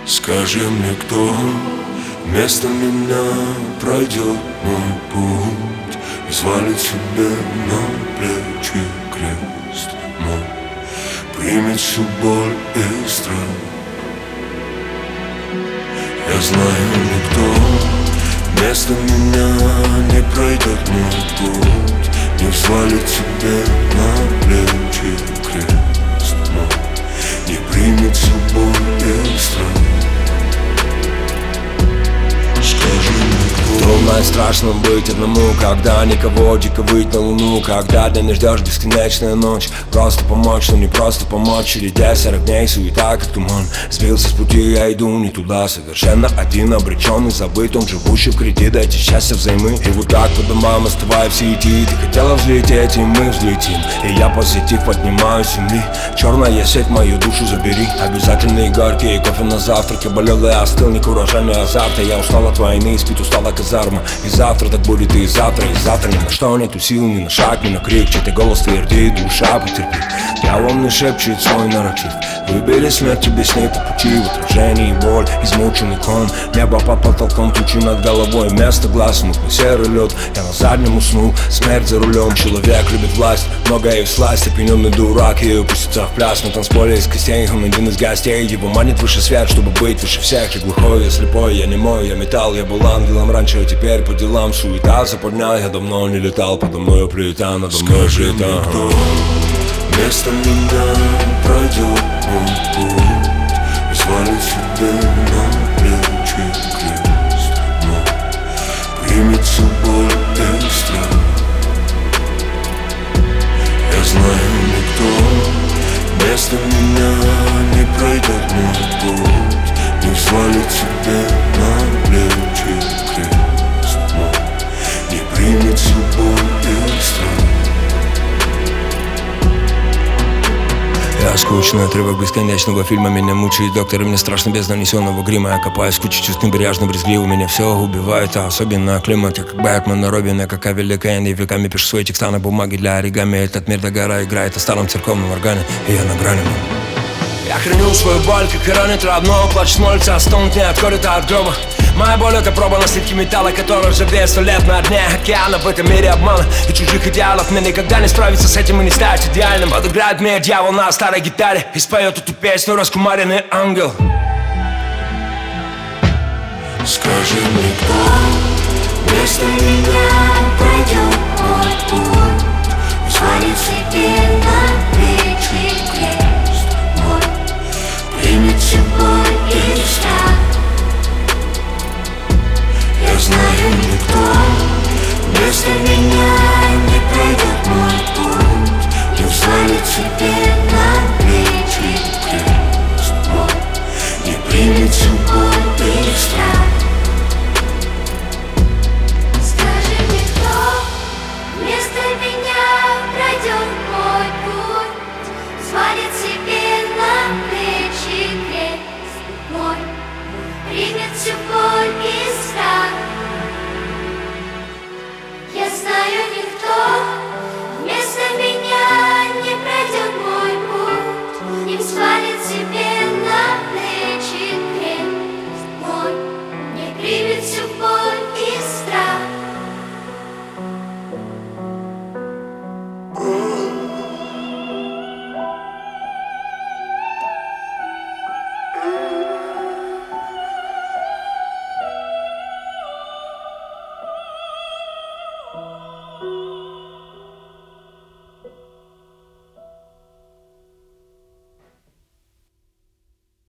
Скажи мне, кто вместо меня пройдет мой путь и свалит себе на плечи крест мой, примет всю боль и страх. Я знаю, никто вместо меня не пройдет мой путь, не взвалит себе на плечи крест мой, не примет всю боль и страх. Трудно и страшно быть одному, когда никого, дико выть на луну, когда ты не ждешь бесконечная ночь. Просто помочь, но не просто помочь. Чередя 40 дней, суета как туман. Сбился с пути, я иду не туда. Совершенно один, обреченный, забыт. Он живущий в кредит, дайте счастья взаймы. И вот так по домам, оставая в сети. Ты хотела взлететь, и мы взлетим. И я позитив поднимаю с земли. Черная сеть, мою душу забери. Обязательные горькие кофе на завтраке. Болел и остыл, не куражами азарта. Я устал от войны, спит устала казарма. И завтра так будет, и завтра ни на что нету сил, ни на шаг, ни на крик. Чей-то голос твердит, душа потерпи. Дьявол шепчет свой нарратив. Выбери смерть тебе с ней по пути. В отражении боль, измученный кон. Небо под потолком, тучи над головой. Вместо глаз мутный серый лед. Я на заднем уснул, смерть за рулем. Человек любит власть, многое в сласть. Опьяненный дурак, и упустится в пляс. На танцполе из костей, он один из гостей. Его манит выше свет, чтобы быть выше всех. Я глухой, я слепой, я немой, я металл. Я был ангелом раньше, а теперь по делам суета. Западня, я давно не летал. Подо мною плита, надо мной плита. Кто вместо меня пройдет мой путь и свалит себе на плечи крест мой, примет всю боль и страх. Я знаю, никто вместо меня не пройдет мой путь, не свалит себе на плечи крест мой, не примет всю боль и страх. Я скучный отрывок бесконечного фильма. Меня мучает доктор, и мне страшно без нанесенного грима. Я копаюсь в куче чувств небрежно, брезгливо. Меня все убивает, а особенно климат. Я как Бэтмен на Робин, я как Авель Кенни. Веками пишу свои текста на бумаге для оригами. Этот мир до гора играет о старом церковном органе, и я на грани. Я хранил свою боль, как и ранит родного. Плач смолится, стонет не откроется от гроба. Моя боль — это проба на слитке металла, который ржавеет 100 лет на дне океана. В этом мире обмана и чужих идеалов. Мне никогда не справиться с этим и не стать идеальным. Подыграет мне дьявол на старой гитаре и споет эту песню раскумаренный ангел. Скажи мне, кто вместо меня пройдет мой путь и свалит себе на плечи крест.